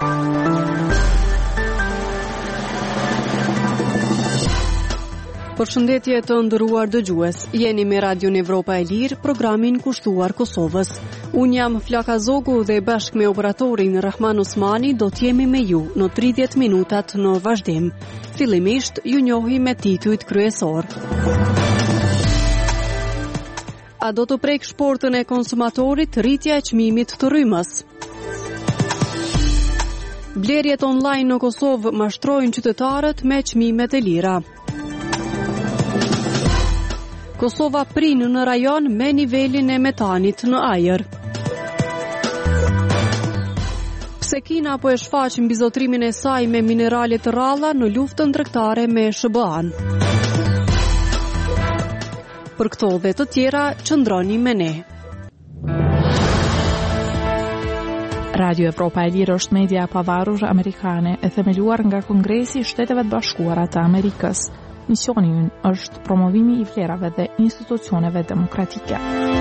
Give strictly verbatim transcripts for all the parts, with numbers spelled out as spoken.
Përshëndetje të nderuar dëgjues. Jeni me Radion Evropa e Lirë, programin kushtuar Kosovës. Unë jam Flaka Zogu dhe bashkë me operatorin Rahman Osmani do t'jemi me ju në tridhjetë minutat në vazhdim. Fillimisht ju njohi me titujt kryesor. A do të prek shportën e konsumatorit rritja e çmimit të rrymës? Blerjet online në Kosovë mashtrojnë qytetarët me çmimet e lira. Kosova prinë në rajon me nivelin e metanit në ajër. Pse Kina po e shfaq mbizotrimin e saj me minerale të rralla në luftën tregtare me S B A-n. Për këto dhe të tjera, qëndroni me ne. Radio Evropa e Lirë është media e pavarur amerikane e themeluar nga Kongresi i Shteteve të Bashkuara të Amerikës. Misioni ynë është promovimi i vlerave dhe institucioneve demokratike.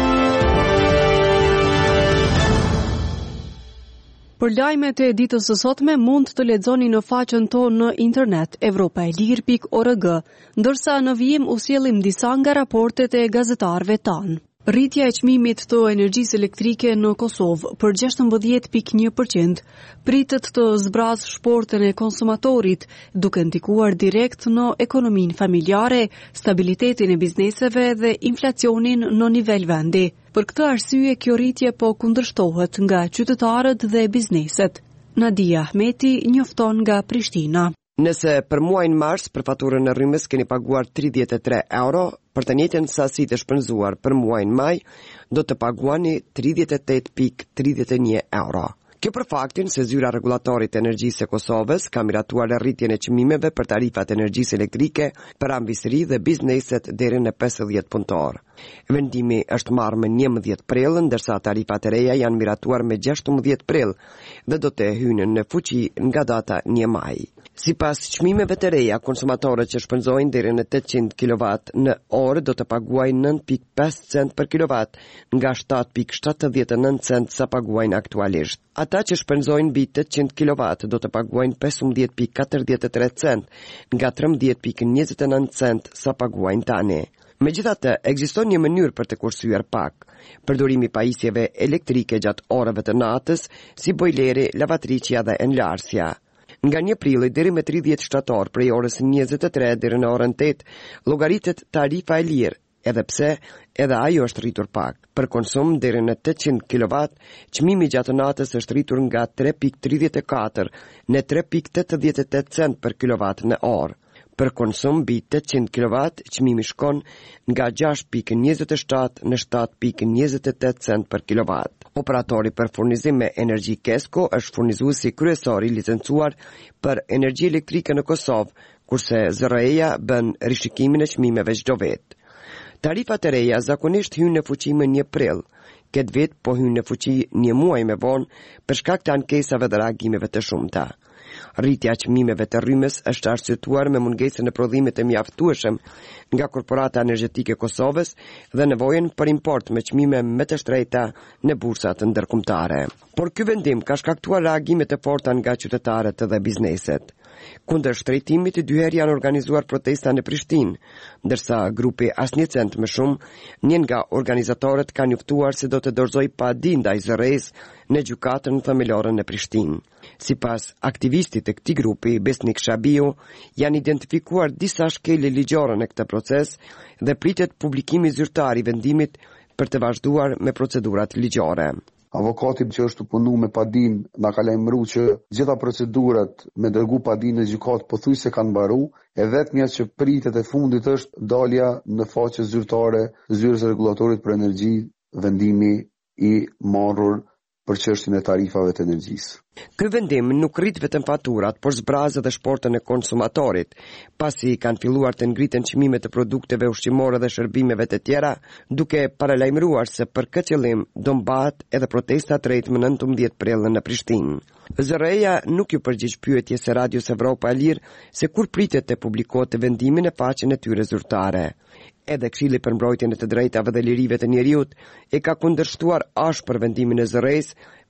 Për lajmet e ditës së sotme mund të lexoni në faqen tonë në internet evropa e lirë pikë org, ndërsa në vijim u sjellim disa nga raportet e gazetarëve tanë. Rritja e çmimit të energjisë elektrike në Kosovë për gjashtëmbëdhjetë pikë një përqind pritet të zbrazë shportën e konsumatorit, duke ndikuar direkt në ekonominë familjare, stabilitetin e bizneseve dhe inflacionin në nivel vendi. Për këtë arsye kjo rritje po kundërshtohet nga qytetarët dhe bizneset. Nadia Ahmeti njofton nga Prishtina. Nëse për muajin mars për faturën e rrymës keni paguar tridhjetë e tre euro, për të njëjtën sasi të shpenzuar për muajin maj, do të paguani tridhjetë e tetë pikë tridhjetë e një euro. Kjo për faktin se zyra rregullatore të energjisë e Kosovës ka miratuar rritjen e çmimeve për tarifat energjisë elektrike për ambisëri dhe bizneset deri në pesëdhjetë punëtor. Vendimi është marrë me njëmbëdhjetë prill, ndërsa tarifat e reja janë miratuar me gjashtëmbëdhjetë prill dhe do të hyjnë në fuqi nga data një maj. Sipas çmimeve të reja, konsumatorët që shpenzojnë deri në tetëqind kilowatt në orë do të paguajnë nëntë pikë pesë cent për kilovat, nga shtatë pikë shtatëdhjetë e nëntë cent sa paguajnë aktualisht. Ata që shpenzojnë mbi tetëqind kilowatt do të paguajnë pesëmbëdhjetë pikë katërdhjetë e tre cent, nga trembëdhjetë pikë njëzet e nëntë cent sa paguajnë tani. Megjithatë, ekziston një mënyrë për të kursyer pak. Përdorimi i pajisjeve elektrike gjatë orëve të natës, si bojleri, lavatriçja dhe enlarsja. Nga një prilli deri me tridhjetë shtator, prej orës njëzet e tre deri në orën tetë, llogaritet tarifa e lirë, edhe pse edhe ajo është rritur pak. Për konsum deri në tetëqind kilowatt, çmimi gjatë natës është rritur nga tre pikë tridhjetë e katër në tre pikë tetëdhjetë e tetë cent për kilowatt në orë. Për konsum mbi tetëqind kilowatt, çmimi shkon nga gjashtë pikë njëzet e shtatë në shtatë pikë njëzet e tetë cent për kilowatt. Operatori për furnizim me energji Kesko është furnizuesi kryesor i licencuar për energji elektrike në Kosovë, kurse Z R E-ja bën rishikimin e çmimeve çdo vit. Tarifat e reja zakonisht hyjnë në fuqi më një prill. Këtë vit po hyjnë në fuqi një muaj më vonë për shkak të ankesave dhe reagimeve të shumta. Rritja e çmimeve të rrymës është arsyetuar me mungesën e prodhimit të mjaftueshëm nga Korporata Energjetike e Kosovës dhe nevojën për import me çmime më të shtrenjta në bursat ndërkombëtare. Por ky vendim ka shkaktuar reagime të forta nga qytetarët dhe bizneset. Kundër shtrejtimit, dy herë janë organizuar protesta në Prishtinë, ndërsa grupi Asnjë Cent më shumë, një nga organizatorët ka njoftuar se do të dorëzoj padi ndaj Z R E-s në gjykatën themelore në Prishtinë. Sipas aktivistit të këtij grupi, Besnik Shabiu, janë identifikuar disa shkelje ligjore në këtë proces dhe pritet publikimi zyrtar i vendimit për të vazhduar me procedurat ligjore. Avokati që është punu me padin na ka lajmëruar që gjitha procedurat me dërgu padin në gjykatë pothuajse kanë mbaruar, e vetmja që pritet e fundit është dalja në faqe zyrtare të zyrës rregullatorit për energji, vendimi i marrur për çështjen e tarifave të energjisë. Ky vendim nuk rrit vetëm faturat, por zbraz edhe shportën e konsumatorit, pasi kanë filluar të ngriten çmimet të produkteve ushqimore dhe shërbimeve të tjera, duke paralajmëruar se për këtë qëllim do mbahet edhe protesta drejt më nëntëmbëdhjetë prill në Prishtinë. Z R E-ja nuk ju përgjigj pyetjes së Radios Evropa e Lirë se kur pritet të publikohet vendimin e faqen e tyre zyrtare. Edhe Këshilli për mbrojtjen e të drejtave dhe lirive të njeriut e ka kundërshtuar ashpër vendimin e Z R E-s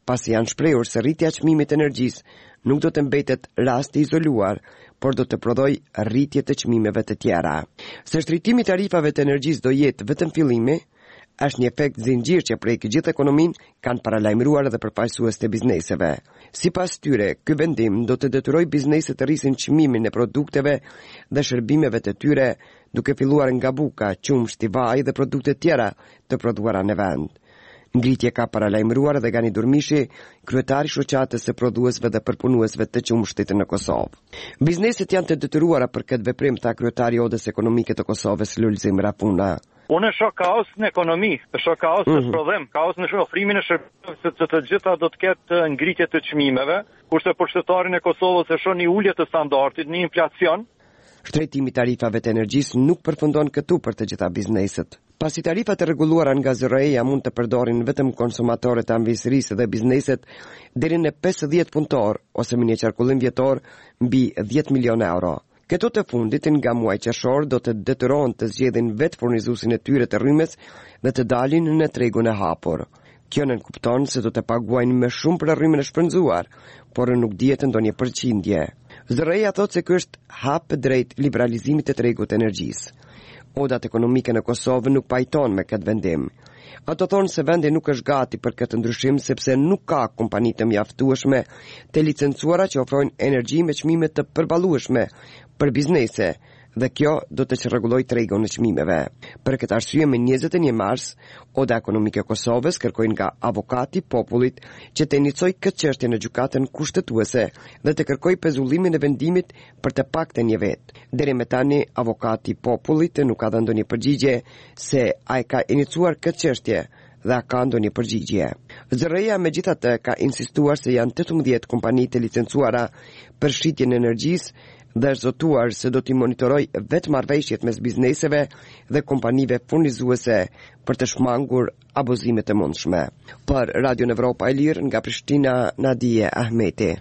pasi janë shprehur se rritja e çmimit të energjisë nuk do të mbetet rast i izoluar, por do të prodhoj rritje të çmimeve të tjera. Se shtrejtimi i tarifave të energjisë do jetë vetëm fillimi, është një efekt zinxhir që prek gjithë ekonominë, kanë paralajmëruar edhe përfaqësues të bizneseve. Sipas tyre, ky vendim do të detyrojë bizneset të rrisin çmimin e produkteve dhe shërbimeve të tyre, duke filluar nga buka, qumshti, vaj dhe produkte tjera të prodhuara në vend. Ngritje ka paralajmëruar edhe Gani Durmishi, kryetari i shoqatës së prodhuesve dhe përpunuesve të qumshtit në Kosovë. Bizneset janë të detyruara për këtë veprim, tha kryetari i Odës Ekonomike të Kosovës Lulzim Rapuna. Unë e shoh kaos në ekonomi, e shoh kaos në mm-hmm. prodhim, kaos në ofrimin e shërbimeve, se të, të gjitha do të ketë ngritje të çmimeve, kurse për shtetarin e Kosovës e shoh një ulje të standardit, një inflacion. Shtrejtimi i tarifave të energjisë nuk përfundon këtu për të gjitha bizneset. Pasi tarifat e rregulluara nga Z R E-ja mund të përdorin vetëm konsumatorët e anëvisërisë dhe bizneset deri në pesëdhjetë punëtor ose me një qarkullim vjetor mbi dhjetë milionë euro. Këto të fundit nga muaji qershor do të detyrohen të zgjedhin vetë furnizuesin e tyre të rrymës dhe të dalin në tregun e hapur. Kjo nënkupton se do të paguajnë më shumë për rrymën e shpërnzuar, por nuk dihet ndonjë përqindje. Z R E-ja thotë se ky është hap drejt liberalizimit të tregut të energjisë. Odat ekonomike në Kosovë nuk pajton me këtë vendim. Ato thonë se vendi nuk është gati për këtë ndryshim sepse nuk ka kompani të mjaftueshme të licencuara që ofrojnë energji me çmime të përballueshme për biznese, dhe kjo do të çrregullojë tregun në çmimeve. Për këtë arsye, me njëzet e një mars, Oda Ekonomike e Kosovës kërkoi nga avokati i popullit që të inicojë këtë çështje në gjykatën kushtetuese dhe të kërkojë pezullimin e vendimit për të paktën një vit. Deri më tani, avokati i popullit nuk ka dhënë ndonjë përgjigje se ai ka iniciuar këtë çështje dhe ka ndonjë përgjigje. Z R E-ja megjithatë ka insistuar se janë tetëmbëdhjetë kompani të licencuara për shitjen e energjisë dhe është zotuar se do t'i monitoroj vetë marrëveshjet mes bizneseve dhe kompanive furnizuese për të shmangur abuzimet e mundshme. Për Radio Evropa e Lirë nga Prishtina, Nadije Ahmeti.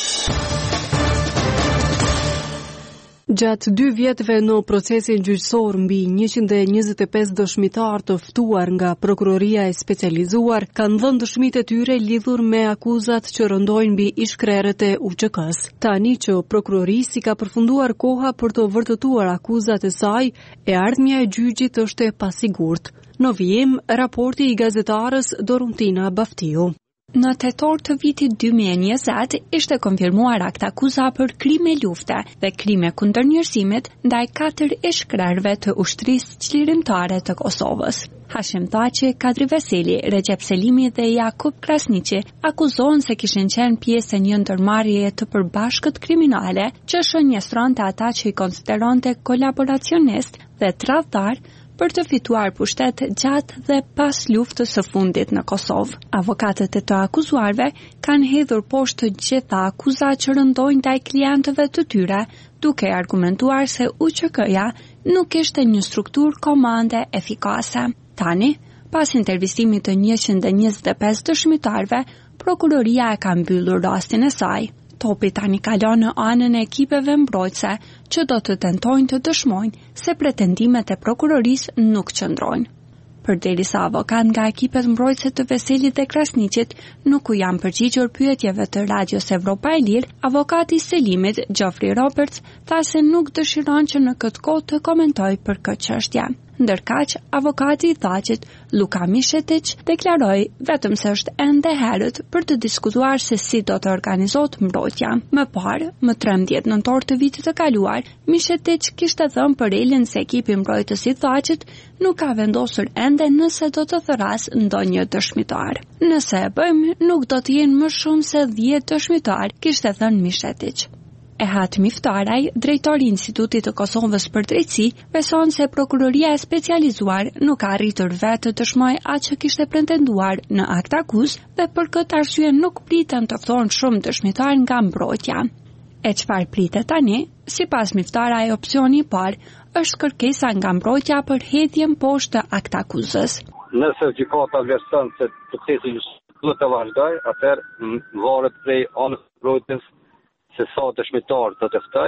Gjatë dy vjetëve në procesin gjyqësor mbi njëqind e njëzet e pesë dëshmitar të ftuar nga prokuroria e specializuar, kanë dhënë dëshmitë e tyre lidhur me akuzat që rëndojnë mbi ishkrerët e U Q K-s. Tani që prokurorisi ka përfunduar koha për të vërtetuar akuzat e saj, e ardhmja e gjyqit është e pasigurt. Në vijim, raporti i gazetarës Doruntina Baftiu. Në tetor të vitit dy mijë e njëzet ishte konfirmuar akt akuza për krime lufte dhe krime kundër njerëzimit ndaj katër ishkrerëve të ushtrisë çlirimtare të Kosovës. Hashim Thaçi, Kadri Veseli, Recep Selimi dhe Jakub Krasniqi akuzohen se kishin qenë pjesë e një ndërmarrjeje të përbashkët kriminale që shënjestronte ata që i konsideronte kolaboracionist dhe tradhtar për të fituar pushtet gjatë dhe pas luftës së fundit në Kosovë. Avokatët e të akuzuarve kanë hedhur poshtë të gjitha akuzat që rëndojnë ndaj klientëve të tyre, duke argumentuar se U Q K-ja nuk ishte një strukturë komande efikase. Tani, pas intervistimit të njëqind e njëzet e pesë dëshmitarëve, prokuroria e ka mbyllur rastin e saj. Topi tani kalon në anën e ekipeve mbrojtëse që do të tentojnë të dëshmojnë se pretendimet e prokurorisë nuk qëndrojnë. Përderisa avokat nga ekipet mbrojtëse të Veselit dhe Krasniqit nuk u janë përgjigjur pyetjeve të Radios Evropa e Lirë, avokati i Selimit, Geoffrey Roberts, tha se nuk dëshiron që në këtë kohë të komentojë për këtë çështje. Ndërkaq, avokati i Thaçit, Luka Mishetic, deklaroi vetëm se është ende herët për të diskutuar se si do të organizohet mbrojtja. Më parë, më trembëdhjetë nëntor të vitit të kaluar, Mishetic kishte thënë për Elin se ekipi mbrojtës i Thaçit nuk ka vendosur ende nëse do të therras ndonjë dëshmitar. Nëse e bëjmë, nuk do të jenë më shumë se dhjetë dëshmitar, kishte thënë Mishetic. Ehat Miftaraj, drejtori i Institutit të Kosovës për Drejtësi, beson se prokuroria e specializuar nuk ka arritur vetë të dëshmojë atë që kishte pretenduar në akt akuzë dhe për këtë arsye nuk pritën të ftohen shumë dëshmitar nga mbrojtja. E çfarë pritet tani? Sipas Miftaraj, opsioni i parë është kërkesa nga mbrojtja për hedhjen poshtë të akt akuzës. Nëse gjykata vlerëson se procesi duhet të vazhdojë, atëherë varet prej anës së mbrojtjes se sa dëshmitar të të ftoj,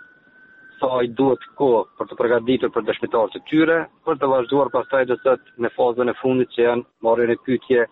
sa i duhet kohë për të përgatitur për dëshmitarët e tyre, për të vazhduar pastaj do të thotë në fazën e fundit që janë marrjen e pyetje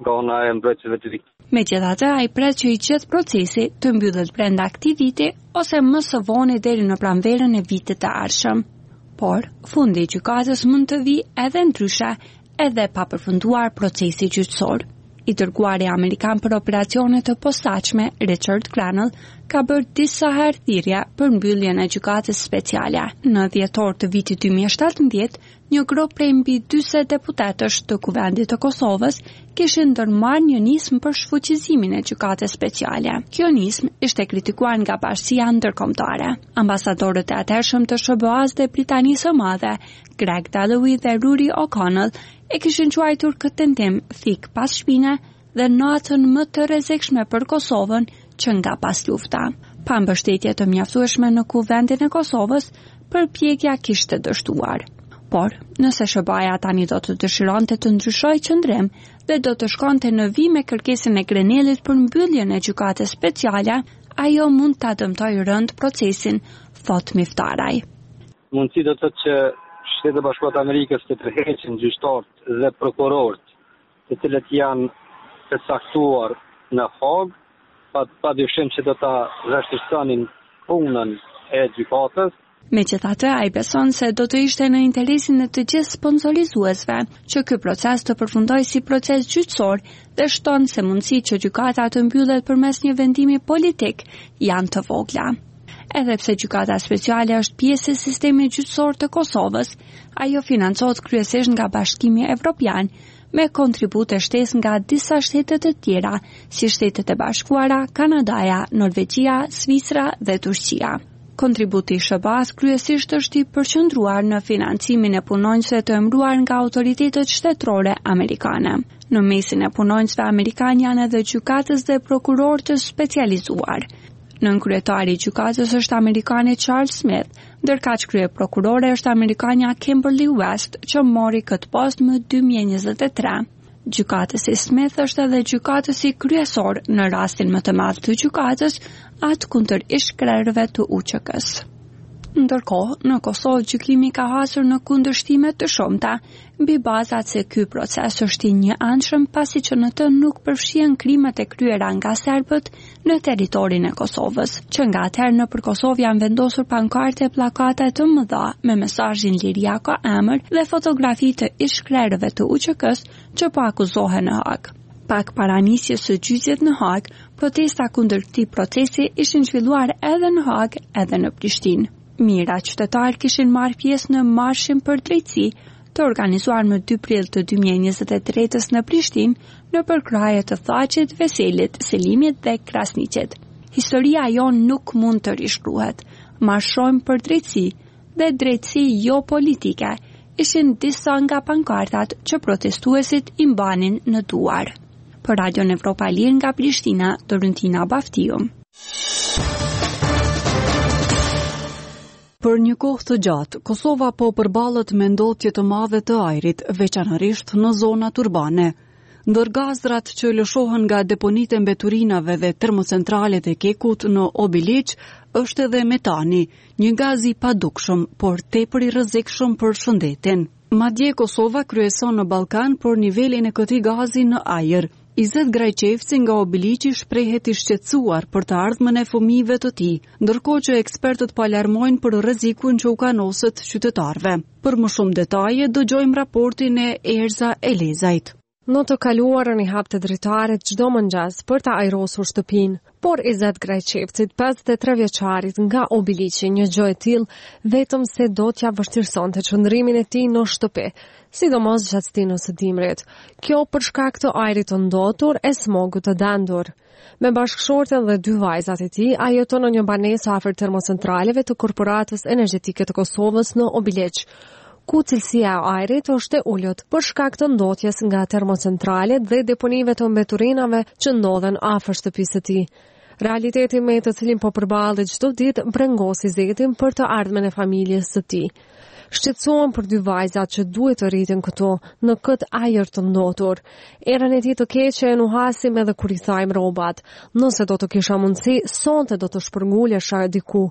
nga ana e mbrojtësve të viktimave. Megjithatë, ai pret që i gjithë procesi të mbyllet brenda këtij viti ose më së voni deri në pranverën e vitit të ardhshëm. Por, fundi i gjykatës mund të vijë edhe ndryshe, edhe pa përfunduar procesi gjyqësor. I dërguari amerikan për operacionet të posaçme, Richard Grenell, ka bërë disa herë thirrje për mbylljen e gjykatës speciale. Në dhjetor të vitit dy mijë e shtatëmbëdhjetë, një grup prej mbi dyzet deputetësh të Kuvendit të Kosovës kishin ndërmarrë një nismë për shfuqizimin e gjykatës speciale. Kjo nismë ishte kritikuar nga Bashkia Ndërkombëtare. Ambasadorët e atëhershëm të S B A-s dhe Britanisë së Madhe, Greg Dalloway dhe Rory O'Connell, e kishin quajtur këtë tentim thik pas shpine dhe natën më të rrezikshme për Kosovën që nga pas lufta. Pa mbështetje të mjaftueshme në Kuvendin e Kosovës, përpjekja kishte dështuar. Por, nëse S B A-ja tani do të dëshironte të ndryshojë qëndrim dhe do të shkonte në vijim me kërkesën e Grenellit për mbylljen e gjykatës speciale, ajo mund ta dëmtojë rënd procesin, thot Miftaraj. Mundësi do të thotë që Shtetet e Bashkuara të Amerikës të tërheqin gjyqtarët dhe prokurorët, të cilët janë të caktuar në Hag, pa, pa dyshim që do ta vështirësonin punën e gjykatës. Megjithatë, ai beson se do të ishte në interesin e të gjithë sponsorizuesve që ky proces të përfundojë si proces gjyqësor dhe shton se mundësitë që gjykata të mbyllet përmes një vendimi politik janë të vogla. Edhe pse gjykata speciale është pjesë e sistemit gjyqësor të Kosovës, ajo financohet kryesisht nga Bashkimi Evropian me kontribute shtesë nga disa shtete të tjera, si Shtetet e Bashkuara, Kanadaja, Norvegjia, Svicra dhe Turqia. Kontributi i S B A-s kryesisht është i përqendruar në financimin e punonjësve të emëruar nga autoritetet shtetërore amerikane. Në mesin e punonjësve amerikanë janë edhe gjykatës dhe prokurorë të specializuar. Nën kryetari i gjykatës është amerikani Charles Smith, ndërkaq krye prokurore është amerikanja Kimberly West, që mori këtë post më dy mijë e njëzet e tre. Gjykatësi Smith është edhe gjykatësi kryesor në rastin më të madh të gjykatës, atë kundër ish-krerëve të U Q K-s. Ndërkohë, në Kosovë gjykimi ka hasur në kundërshtime të shumta, mbi bazat se ky proces është i njëanshëm pasi që në të nuk përfshihen krimet e kryera nga serbët në territorin e Kosovës, që nga atëherë nëpër Kosovë janë vendosur pankarte e plakata të mëdha me mesazhin Liria ka emër dhe fotografi të ish-krerëve të U Q K-s që po akuzohen në Hag. Pak para nisjes së gjyqjet në Hag, protesta kundër këtij procesi ishin zhvilluar edhe në Hag, edhe në Prishtinë. Mira qytetarë kishin marrë pjesë në marshin për drejtësi, të organizuar më dy prill të dy mijë e njëzet e tretës në Prishtinë, në përkraje të Thaqit, Veselit, Selimit dhe Krasniqit. Historia jon nuk mund të rishkruhet. Marshojmë për drejtësi dhe drejtësi jo politike, ishin disa nga pankartat që protestuesit i mbanin në duar. Për Radion Evropa e Lirë nga Prishtina, Dorentina Baftiu. Për një kohë të gjatë, Kosova po përballet me ndotje të mëdha të ajrit, veçanërisht në zonat urbane. Ndër gazrat që lëshohen nga deponitë e mbeturinave dhe termocentralet e Kekut në Obiliq, është edhe metani, një gaz i padukshëm, por tepër i rrezikshëm për shëndetin. Madje Kosova kryeson në Ballkan për nivelin e këtij gazi në ajër. Izet Grajqevci nga Obiliqi shprehet i shqetësuar për të ardhmen e fëmijëve të tij, ndërkohë që ekspertët po alarmojnë për rrezikun që u kanoset qytetarëve. Për më shumë detaje dëgjojmë raportin e Erza Elezajt. Në të kaluarën i hapte dritaret çdo mëngjes për ta ajrosur shtëpinë, por Izet Grajqevcit, pesëdhjetë e tre vjeçarit nga Obiliqi, një gjë e tillë vetëm se do t'ja vështirësonte qëndrimin e tij në shtëpi, sidomos gjatë stinës së dimrit. Kjo për shkak të ajrit të ndotur e smogut të dendur. Me bashkëshorten dhe dy vajzat e tij, ai jeton në një banesë afër termocentraleve të Korporatës Energjetike të Kosovës në Obiliq, ku cilësia e ajrit është e ulët për shkak të ndotjes nga termocentralet dhe deponive të mbeturinave që ndodhen afër shtëpisë së tij. Realiteti me të cilin po përballet çdo ditë brengosi zetin për të ardhmen e familjes së tij. Shqetësohen për dy vajzat që duhet të rritin këtu në këtë ajër të ndotur. Erën e tij të keqe e nuhasim edhe kur i thajmë rrobat. Nëse do të kisha mundësi, sonte do të shpërngulesha diku,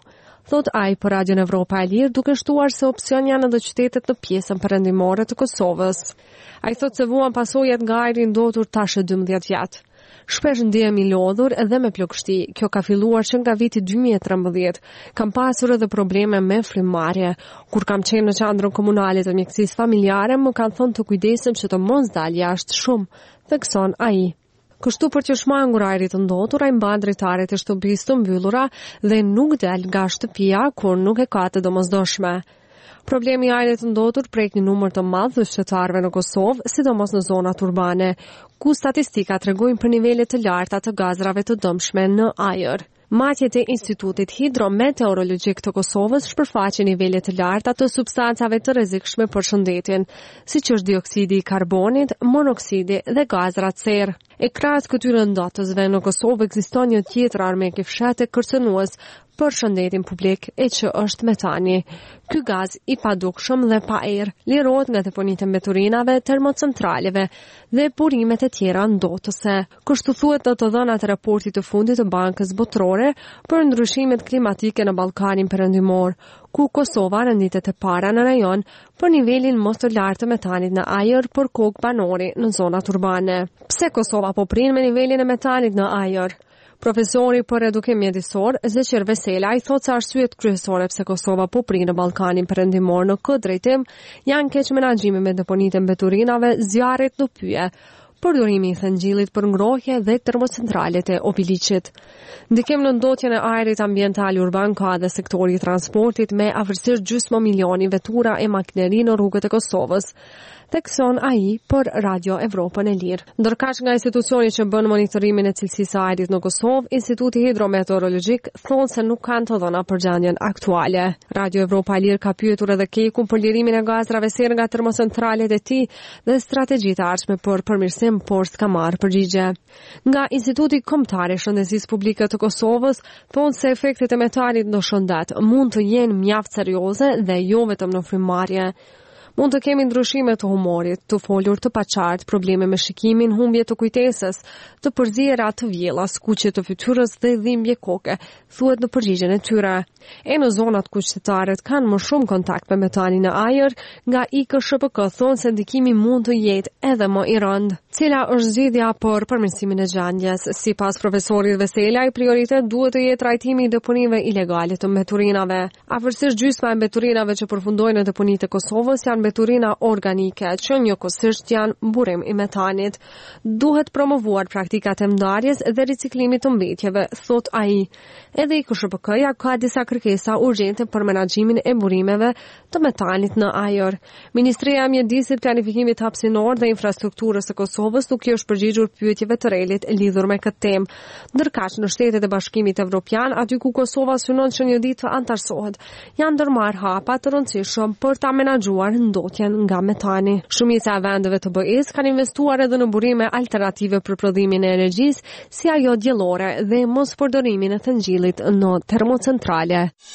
thot ai për Radion Evropa e Lirë, duke shtuar se opsion janë edhe qytetet në pjesën perëndimore të Kosovës. Ai thot se vuan pasojat nga ajri ndotur tash e dymbëdhjetë vjet. Shpesh ndihemi i lodhur edhe me plagështi. Kjo ka filluar që nga viti dy mijë e trembëdhjetë. Kam pasur edhe probleme me frymëmarrje. Kur kam qenë në qendrën komunale të mjekësisë familjare, më kanë thënë të kujdesem që të mos dal jashtë shumë, thekson ai. Kështu për të shmangur ajrit të ndotur, ai mban drejtaret e shtëpisë të mbyllura dhe nuk del nga shtëpia kur nuk e ka të domosdoshme. Problemi i ajrit të ndotur prek një numër të madh të qytetarëve në Kosovë, sidomos në zonat urbane, ku statistikat tregojnë për nivele të larta të gazrave të dëmshme në ajër. Matjet e Institutit Hidrometeorologjik të Kosovës shpërfaqin nivele të larta të substancave të rrezikshme për shëndetin, siç është dioksidi i karbonit, monoksidi dhe gazrat serë. E krahas këtyre ndatësve në Kosovë ekziston një tjetër armik i fshehtë kërcënues për shëndetin publik, e që është metani. Ky gaz i padukshëm dhe pa erë lirohet nga deponitë e mbeturinave, termocentraleve dhe burimet e tjera ndotëse. Kështu thuhet në të dhënat e raportit të fundit të Bankës Botërore për ndryshimet klimatike në Ballkanin Perëndimor, ku Kosova renditet e para në rajon për nivelin më të lartë të metanit në ajër për kokë banori në zonat urbane. Pse Kosova po prin me nivelin e metanit në ajër? Profesori për edukim mjedisor, Zeqer Vesela, i thot se arsyet kryesore pse Kosova po prin në Ballkanin Perëndimor në këtë drejtim janë keq menaxhimi me deponitë e mbeturinave, zjarrit në pyje, përdorimi i thëngjillit për ngrohje dhe termocentralet e Obiliqit. Ndikim në ndotjen e ajrit ambiental urban ka dhe sektori i transportit me afërsisht gjysmë milioni vetura e makineri në rrugët e Kosovës, thekson ai për Radio Evropën e Lirë. Ndërkaq nga institucioni që bën monitorimin e cilësisë së ajrit në Kosovë, Instituti Hidrometeorologjik thonë se nuk kanë të dhëna për gjendjen aktuale. Radio Evropa e Lirë ka pyetur edhe Kekun për lirimin e gazrave serë nga termocentralet e tij dhe strategjitë e ardhshme për përmirësim, por s'ka marrë përgjigje. Nga Instituti Kombëtar i Shëndetësisë Publike të Kosovës thonë se efektet e metanit në shëndet mund të jenë mjaft serioze dhe jo vetëm në frymëmarrje. Mund të kemi ndryshime të humorit, të folur të paqartë, probleme me shikimin, humbje të kujtesës, të përziera të vjella, skuqje të fytyrës dhe dhimbje koke, thuhet në përgjigjen e tyre. E në zonat ku qytetarët kanë më shumë kontakt me metanin në ajër, nga I K S H P K thonë se ndikimi mund të jetë edhe më i rëndë. Cila është zgjidhja për përmirësimin e gjendjes? Sipas profesorit Vesela, i prioritet duhet të jetë trajtimi i deponive ilegale të mbeturinave. Afërsisht gjysma e mbeturinave që përfundojnë në deponitë e Kosovës janë mbeturina organike, që njëkohësisht janë burim i metanit. Duhet promovuar praktikat e ndarjes dhe riciklimit të mbetjeve, thot ai. Edhe I K S H P K-ja ka disa kërkesa urgjente për menaxhimin e burimeve të metanit në ajër. Ministria e Mjedisit, Planifikimit Hapësinor dhe Infrastrukturës së Kosovës nuk i është përgjigjur pyetjeve të relit lidhur me këtë temë. Ndërkaq në Shtetet e Bashkimit Evropian, aty ku Kosova synon që një ditë të antarësohet, janë ndërmarrë hapa të rëndësishëm për ta menaxhuar ndotjen nga metani. Shumica e vendeve të B E-s kanë investuar edhe në burime alternative për prodhimin e energjisë, si ajo diellore dhe mos përdorimin e thëngjillit në termocentrale.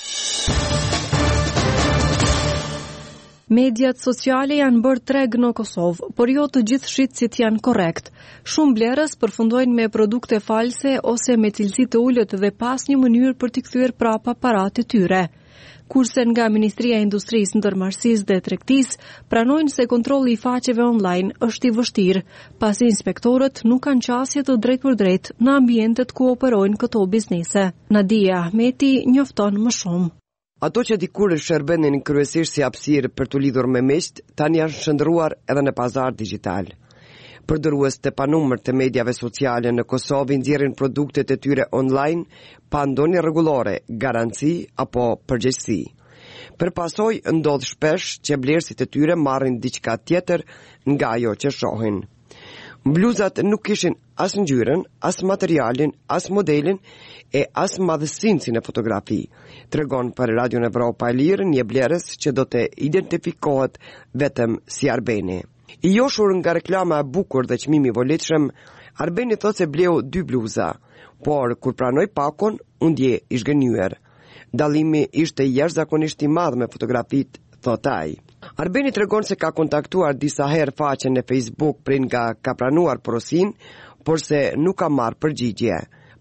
Mediat sociale janë bërë treg në Kosovë, por jo të gjithë shitësit janë korrekt. Shumë blerës përfundojnë me produkte false ose me cilësi të ulët dhe pas një mënyrë për t'i kthyer prapa paratë e tyre. Kurse nga Ministria e Industrisë, Ndërmarrësisë dhe Tregtisë pranojnë se kontrolli i faqeve online është i vështirë, pasi inspektorët nuk kanë qasje të drejtpërdrejtë në ambientet ku operojnë këto biznese. Nadia Ahmeti njofton më shumë. Ato që dikur shërbenin kryesisht si hapësirë për të lidhur me miqt, tani janë shndërruar edhe në pazar digjital. Përdërues të panumër të medjave sociale në Kosovë nxjerrin produktet e tyre online pa ndonjë rregullore, garanci apo përgjegjësi. Përpasoj ndodh shpesh që blerësit e tyre marrin diçka tjetër nga ajo që shohin. Bluzat nuk kishin as ngjyrën, as materialin, as modelin e as madhësinë si në fotografi, tregon për Radion Evropa e Lirë një blerës që do të identifikohet vetëm si Arbeni. I joshur nga reklama e bukur dhe çmimi i volitshëm, Arbeni thot se bleu dy bluza, por kur pranoi pakon, u ndje i zgënjur. Dallimi ishte jashtëzakonisht i madh me fotografitë, thot ai. Arbeni tregon se ka kontaktuar disa herë faqen në Facebook prin nga ka pranuar porosin, por se nuk ka marrë përgjigje.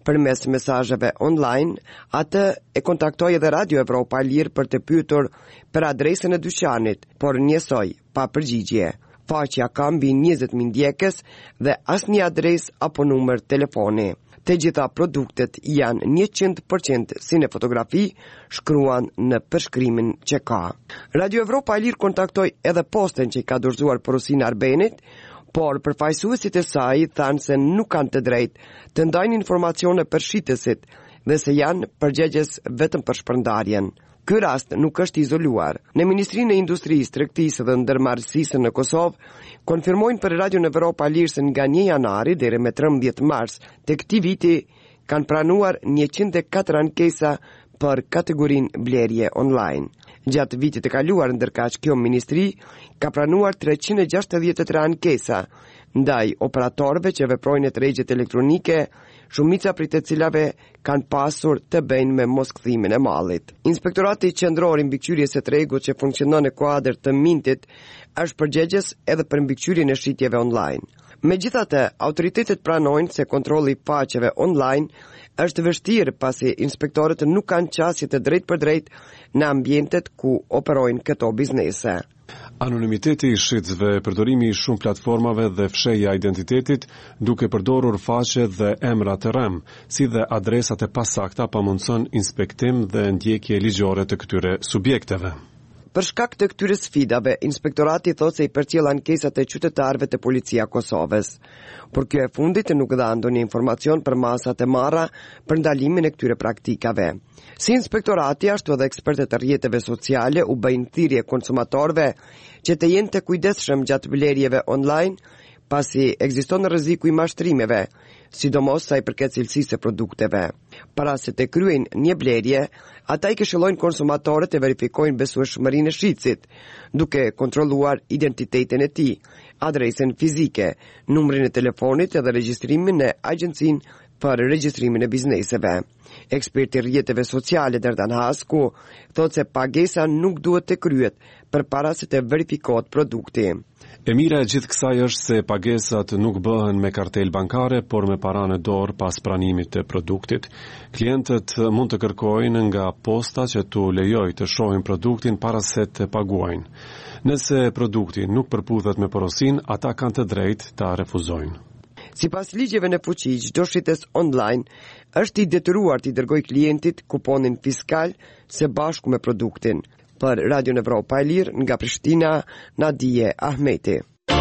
Përmes mesazheve online, atë e kontaktoi edhe Radio Evropa e Lirë për të pyetur për adresën e dyqanit, por njësoj pa përgjigje. Faqja ka mbi njëzet mijë ndjekës dhe asnjë adresë apo numër telefoni. Të gjitha produktet janë njëqind përqind si në fotografi, shkruan në përshkrimin që ka. Radio Evropa e Lirë kontaktoi edhe Postën që i ka dorëzuar porosin Arbenit, por përfaqësuesit e saj thanë se nuk kanë të drejtë të ndajnë informacione për shitësit dhe se janë përgjegjës vetëm për shpërndarjen. Ky rast nuk është izoluar. Në Ministrinë e Industrisë, Tregtisë dhe Ndërmarrësisë në Kosovë konfirmojnë për Radio Evropa e Lirë se nga një janari deri me trembëdhjetë mars të këtij viti kanë pranuar njëqind e katër ankesa për kategorinë blerje online. Gjatë vitit të kaluar, ndërkaq kjo ministri ka pranuar treqind e gjashtëdhjetë e tre ankesa ndaj operatorëve që veprojnë në tregjet elektronike, shumica prej të cilave kanë pasur të bëjnë me moskthimin e mallit. Inspektorati Qendror i Mbikëqyrjes së Tregut që funksionon në kuadër të Mintit është përgjegjës edhe për mbikëqyrjen e shitjeve online. Megjithatë, autoritetet pranojnë se kontrolli i faqeve online është vështirë pasi inspektorët nuk kanë qasje të drejtë për drejtë në ambientet ku operojnë këto biznese. Anonimiteti i shitësve, përdorimi i shumë platformave dhe fshehja e identitetit duke përdorur faqe dhe emra të rrem, si dhe adresat e pasakta pamundson inspektim dhe ndjekje ligjore të këtyre subjekteve. Për shkak të këtyre sfidave, inspektorati thotë se i përcjell ankesat e qytetarëve të Policia Kosovës. Por kjo e fundit nuk dha ndonjë informacion për masat e marra për ndalimin e këtyre praktikave. Si inspektorati, ashtu edhe ekspertët e rrjeteve sociale u bëjnë thirrje konsumatorëve që të jenë të kujdesshëm gjatë blerjeve online, pasi ekziston rreziku i mashtrimeve, sidomos sa i përket cilësisë së produkteve. Para se të kryejnë një blerje, ata i këshillojnë konsumatorët të verifikojnë besueshmërinë e shitësit, duke kontrolluar identitetin e tij, adresën fizike, numrin e telefonit dhe regjistrimin në agjencinë për regjistrimin e bizneseve. Eksperti i rrjeteve sociale Derdan Hasku thotë se pagesa nuk duhet të kryhet përpara se të verifikohet produkti. E mira e gjithë kësaj është se pagesat nuk bëhen me kartel bankare, por me para në dorë pas pranimit të produktit. Klientët mund të kërkojnë nga posta që t'u lejojë të shohin produktin para se të paguajnë. Nëse produkti nuk përputhet me porosin, ata kanë të drejtë ta refuzojnë. Sipas ligjeve në fuqi, çdo shitës online është i detyruar t'i dërgojë klientit kuponin fiskal së bashku me produktin. Për Radio Evropa e Lirë nga Prishtina, Nadije Ahmeti.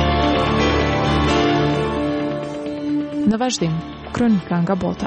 Në vazhdim, kronika nga bota.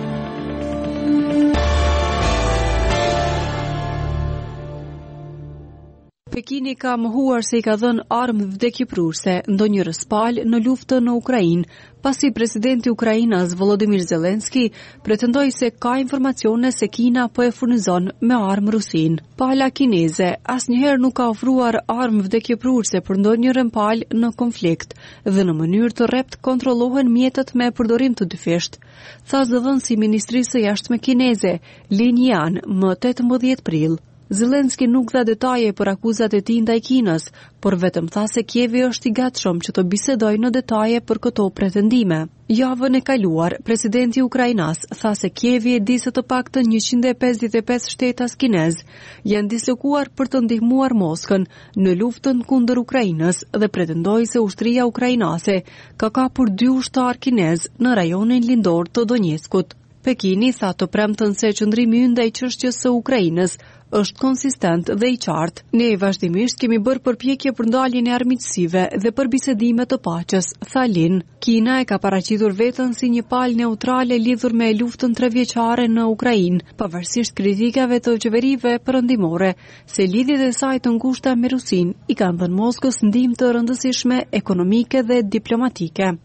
Pekini ka mohuar se i ka dhënë armë vdekjeprurse ndonjërs palë në luftën në Ukrainë, pasi presidenti i Ukrainës Volodymyr Zelensky pretendoi se ka informacione se Kina po e furnizon me armë Rusin. Pala kineze asnjëherë nuk ka ofruar armë vdekjeprurse për ndonjërin palë në konflikt dhe në mënyrë të rrept kontrollohen mjetet me përdorim të dyfisht, tha zëdhënësi i Ministrisë së Jashtme kineze, Lin Yan, më tetëmbëdhjetë prill. Zelensky nuk dha detaje për akuzat e tij ndaj Kinës, por vetëm tha se Kievi është i gatshëm që të bisedojë në detaje për këto pretendime. Javën e kaluar, presidenti i Ukrainës tha se Kievi e di se të paktën njëqind e pesëdhjetë e pesë shtetas kinez janë dislokuar për të ndihmuar Moskën në luftën kundër Ukrainës dhe pretendoi se ushtria ukrainase ka kapur dy ushtar kinez në rajonin lindor të Donjeskut. Pekini tha të premtën se qëndrimi ynë ndaj çështjes së Ukrainës është konsistent dhe i qartë. Ne vazhdimisht kemi bërë përpjekje për ndaljen e armiqësive dhe për bisedime të paqes, tha Lin. Kina e ka paraqitur veten si një palë neutrale lidhur me luftën trevjeçare në Ukrainë, pavarësisht kritikave të qeverive perëndimore se lidhjet e saj të ngushta me Rusin i kanë dhënë Moskës ndihmë të rëndësishme ekonomike dhe diplomatike.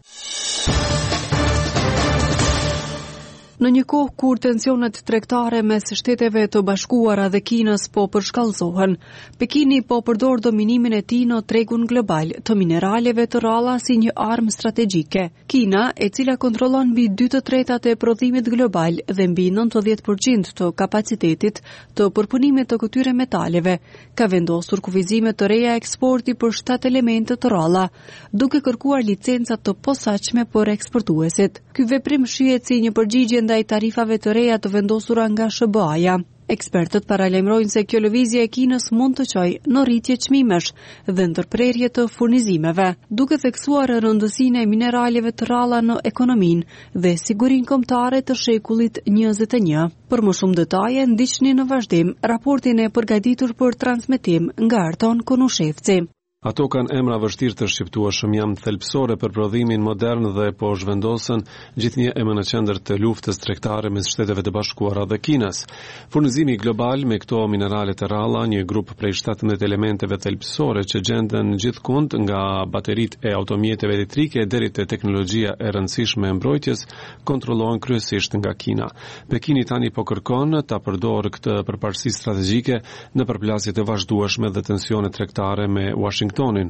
Në një kohë kur tensionet tregtare mes Shteteve të Bashkuara dhe Kinës po përshkallëzohen, Pekini po përdor dominimin e tij në tregun global të mineraleve të rralla si një armë strategjike. Kina, e cila kontrollon mbi dy të tretat e prodhimit global dhe mbi nëntëdhjetë përqind të kapacitetit të përpunimit të këtyre metaleve, ka vendosur kufizime të reja eksporti për shtatë elemente të rralla, duke kërkuar licenca të posaçme për eksportuesit. Ky veprim shihet si një përgjigje ndaj tarifave të reja të vendosura nga S B A-ja. Ekspertët paralajmërojnë se kjo lëvizje e Kinës mund të çojë në rritje çmimesh dhe ndërprerje të furnizimeve, duke theksuar rëndësinë e mineraleve të ralla në ekonominë dhe sigurinë kombëtare të shekullit njëzet e një. Për më shumë detaje, ndiqni në vazhdim raportin e përgatitur për transmetim nga Arton Konushevci. Ato kanë emra vështirë të shqiptueshëm, janë thelbësore për prodhimin modern dhe po zhvendosën gjithnjë e në qendër të luftës tregtare mes Shteteve të Bashkuara dhe Kinës. Furnizimi global me këto minerale të ralla, një grup prej shtatëmbëdhjetë elementeve thelbësore që gjenden gjithkund nga bateritë e automjeteve elektrike deri te teknologjia e rëndësishme e mbrojtjes, kontrollohen kryesisht nga Kina. Pekini tani po kërkon ta përdorë këtë përparësi strategjike në përplasje të vazhdueshme dhe tensione tregtare me Washington.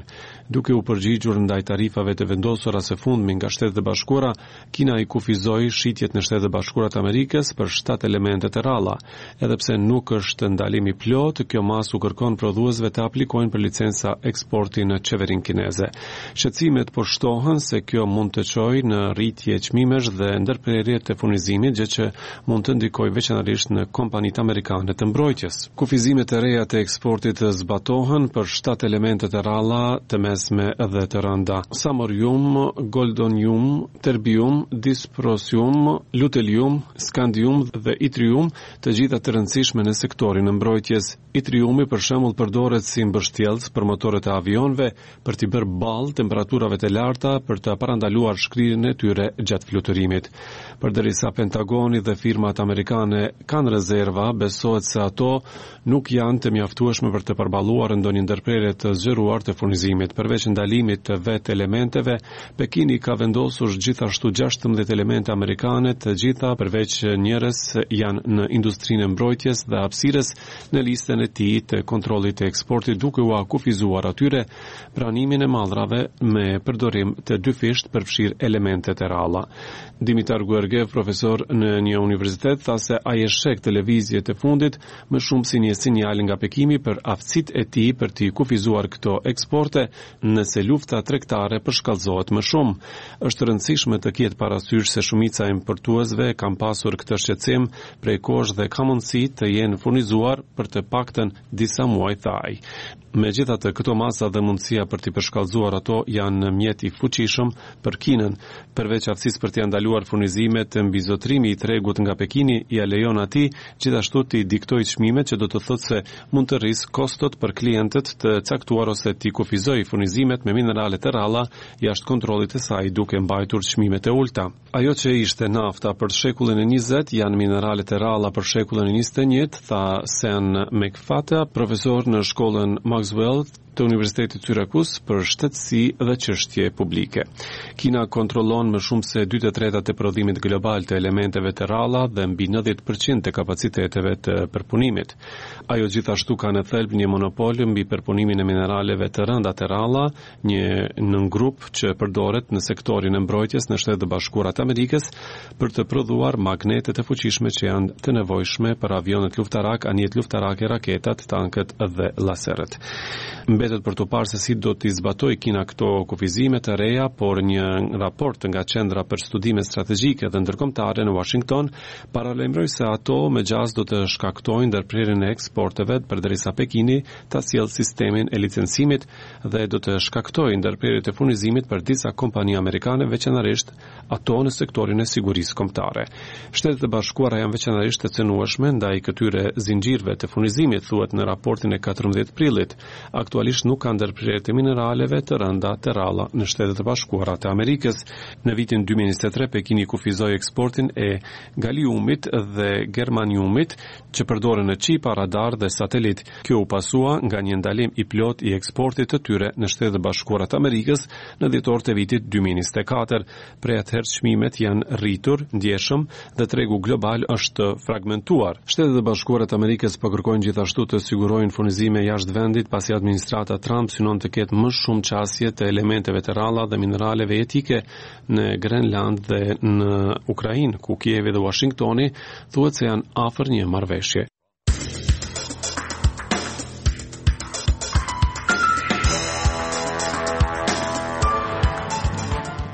Duke u përgjigjur ndaj tarifave të vendosura së fundmi nga Shtetet e Bashkuara, Kina i kufizoi shitjet në Shtetet e Bashkuara të Amerikës për shtatë elemente të ralla. Edhe pse nuk është ndalim i plot, kjo mas u kërkon prodhuesve të aplikojnë për licenca eksporti në qeverinë kineze. Shqetësimet po shtohen se kjo mund të çojë në rritje çmimesh dhe ndërprerje të furnizimit, gjë që mund të ndikojë veçanërisht në kompanitë amerikane të mbrojtjes. Kufizimet e reja të eksportit zbatohen për shtatë elemente të ralla të mesme dhe të rënda: samarium, goldonium, terbium, dysprosium, lutelium, scandium dhe itrium, të gjitha të rëndësishme në sektorin e mbrojtjes. Itriumi për shembull përdoret si mbështjellës për motorët e avionëve, për t'i bërë ball temperaturave të larta për të parandaluar shkrirjen e tyre gjatë fluturimit. Përderisa Pentagoni dhe firmat amerikane kanë rezerva, besohet se ato nuk janë të mjaftueshme për të përballuar ndonjë ndërprerje të zgjeruar të furnizimit. Përveç ndalimit të vetë elementeve, Pekini ka vendosur gjithashtu gjashtëmbëdhjetë elemente amerikane, të gjitha përveç njërës janë në industrinë e mbrojtjes dhe hapësirës në listën e tij të kontrollit të eksportit, duke u akufizuar atyre pranimin e mallrave me përdorim të dyfisht përfshir elementet e ralla. Dimitar Guergev, profesor në një universitet, tha se ai e sheh këtë lëvizje të fundit më shumë si një sinjal nga Pekini për aftësitë e tij për të kufizuar këto eksporte nëse lufta tregtare përshkallëzohet më shumë. Është rëndësishme të ketë parasysh se shumica e importuesve kanë pasur këtë shqetësim prej kohësh dhe ka mundësi të jenë furnizuar për të paktën disa muaj thaj. Megjithatë, këto masa dhe mundësia për t'i përshkallëzuar ato janë mjet i fuqishëm për Kinën. Përveç aftësisë për t'i ndaluar furnizimet, mbizotrimi i tregut nga Pekini i lejon atij gjithashtu t'i diktojë çmimet, që do të thotë se mund të rrisë kostot për klientët të caktuar ose t'i kufizojë furnizimet me minerale të ralla jashtë kontrollit të saj, duke mbajtur çmimet e ulta. Ajo që ishte nafta për shekullin e njëzet janë mineralet e ralla për shekullin e njëzet e njëjtë, tha Sean McFata, profesor në shkollën Maxwell të Universitetit Syracuse për shtetësi dhe çështje publike. Kina kontrollon më shumë se dy të tretat të prodhimit global të elementeve të ralla dhe mbi nëntëdhjetë përqind të kapaciteteve të përpunimit. Ajo gjithashtu ka në thelb një monopol mbi përpunimin e mineraleve të rënda të ralla, një nën grup që përdoret në sektorin e mbrojtjes në Shtetet e Bashkuara të Amerikës për të prodhuar magnete të fuqishme që janë të nevojshme për avionet luftarak, anijet luftarake, raketat, tankët dhe laserët. Mbetet për të parë se si do t'i zbatoj Kina këto kufizime të reja, por një raport nga Qendra për Studime Strategjike dhe Ndërkombëtare në Washington paralajmëroi se ato me gjas do të shkaktojnë ndërprerjen e eksporteve, përderisa Pekini ta sjellë sistemin e licencimit dhe do të shkaktojë ndërprerje të furnizimit për disa kompani amerikane, veçanërisht ato në sektorin e sigurisë kombëtare. Shtetet e Bashkuara janë veçanërisht të cënueshme ndaj këtyre zinxhirëve të furnizimit, thuhet në raportin e katërmbëdhjetë prillit. Aktualisht nuk ka ndërprerje të mineraleve të rënda të ralla në Shtetet e Bashkuara të Amerikës. Në vitin dy mijë e njëzet e tre Pekini kufizoi eksportin e galiumit dhe germaniumit që përdoren në qipa, radar dhe satelit. Kjo u pasua nga një ndalim i plot i eksportit të tyre në Shtetet e Bashkuara të Amerikës në dhjetor të vitit dy mijë e njëzet e katër. Prej atëherë çmimet janë rritur ndjeshëm dhe tregu global është fragmentuar. Shtetet e Bashkuara të Amerikës po kërkojnë gjithashtu të sigurojnë furnizime jashtë vendit, pasi administrata Trump synon të ketë më shumë qasje të elementeve të ralla dhe mineraleve etike në Grenland dhe në Ukrainë, ku Kievi dhe Washingtoni thuhet se janë afër një marrëveshje.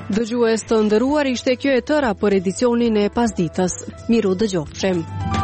Dëgjues të nderuar, ishte kjo e tëra për edicionin e pasdites. Miru dëgjofshim.